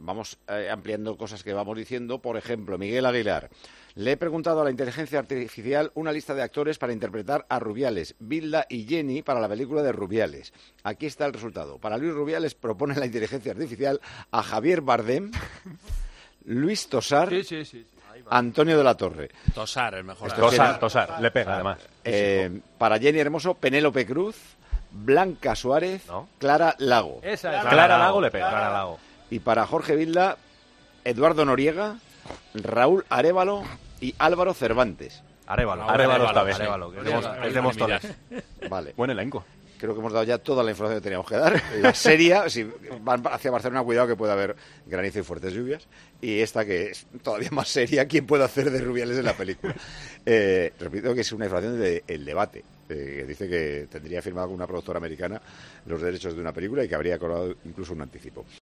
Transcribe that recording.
vamos ampliando cosas que vamos diciendo. Por ejemplo, Miguel Aguilar. Le he preguntado a la inteligencia artificial una lista de actores para interpretar a Rubiales, Bilda y Jenny para la película de Rubiales. Aquí está el resultado. Para Luis Rubiales propone la inteligencia artificial a Javier Bardem, Luis Tosar, Antonio de la Torre. Tosar, el mejor. Tosar, le pega además. Para Jenny Hermoso, Penélope Cruz, Blanca Suárez, Clara Lago. Esa es Clara Lago le pega. Clara Lago. Y para Jorge Vilda, Eduardo Noriega, Raúl Arévalo y Álvaro Cervantes. Arévalo está bien. Es de Móstoles. Vale. Buen elenco. Creo que hemos dado ya toda la información que teníamos que dar. La serie, si van hacia Barcelona, cuidado que puede haber granizo y fuertes lluvias. Y esta que es todavía más seria, ¿quién puede hacer de Rubiales en la película? Repito que es una información del debate. Que dice que tendría firmado con una productora americana los derechos de una película y que habría cobrado incluso un anticipo.